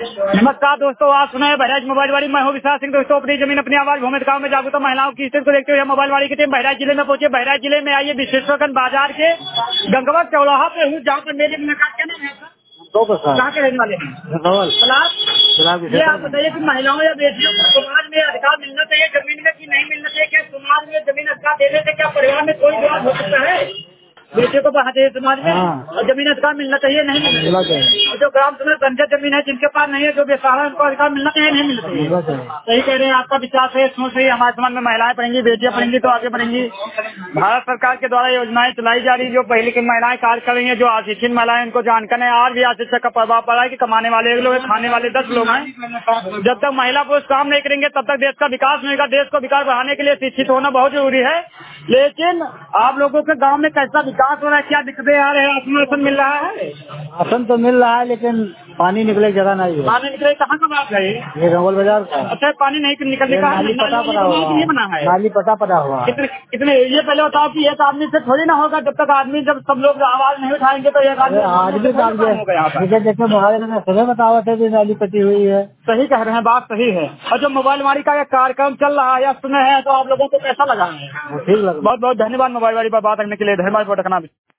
नमस्कार दोस्तों, आप सुना है बहराइच मोबाइल वाली। मैं हूँ विशाल सिंह। दोस्तों, अपनी जमीन अपनी आवाज भूमि गांव में जागरूकता महिलाओं की स्थिति को देखते हुए मोबाइल वाली की टीम बहराइच जिले में पहुंचे। बहराइच जिले में आइए विश्वेश्वरगंज बाजार के गंगवा चौराहा पे हूँ, जहाँ पर मेरी मुलाकात क्या नाम है कहाँ के रहने वाले हैं? ये आप बताइए कि महिलाओं या बेटियों को समाज में अधिकार मिलना चाहिए जमीन में कि नहीं मिलना चाहिए? क्या समाज में जमीन अधिकार देने से क्या परिवार में कोई विवाद हो सकता है? बेटियों को बढ़ाते हैं समाज में और जमीन अधिकार मिलना चाहिए नहीं मिलना चाहिए? और जो ग्राम सभा बंजर जमीन है, जिनके पास नहीं है, जो बेसहारा है, उनको अधिकार मिलना चाहिए नहीं मिलना चाहिए? सही कह रहे हैं, आपका विचार है, सोच सही। हमारे समाज में महिलाएं पढ़ेंगी, बेटियां पढ़ेंगी तो आगे बढ़ेंगी। भारत सरकार के द्वारा योजनाएं चलाई जा रही, जो पहले की महिलाएं कार्य कर रही है, जो अशिक्षित महिलाएं उनको जानकर है। आज भी अशिक्षा का प्रभाव पड़ा है कि कमाने वाले एक लोग हैं, खाने वाले 10 लोग हैं। जब तक महिला पुरुष काम नहीं करेंगे तब तक देश का विकास नहीं होगा। देश को विकास बढ़ाने के लिए शिक्षित होना बहुत जरूरी है। लेकिन आप लोगों के गांव में कैसा विकास हो रहा है, क्या दिक्कतें आ रहे हैं? आश्वासन मिल रहा है? राशन तो मिल रहा है, लेकिन पानी निकले की जगह नहीं है। पानी निकले कहाँ का बात है? ये रंगोल बाजार का। अच्छा, पानी नहीं निकलने का नाली पता पड़ा हुआ, नहीं बना है। नाली पता हुआ। कितने ये पहले बताओ कि एक आदमी से थोड़ी ना होगा। जब तक आदमी, जब सब लोग आवाज नहीं उठाएंगे तो एक आदमी जैसे मोबाइल में सुबह बतावा थे नाली पटी हुई है। सही कह रहे हैं, बात सही है। और जो मोबाइल वाली का एक कार्यक्रम चल रहा है या सुने हैं, तो आप लोगों को कैसा लगा है? ठीक लगा। बहुत बहुत धन्यवाद मोबाइल वाली पर बात करने के लिए। धन्यवाद।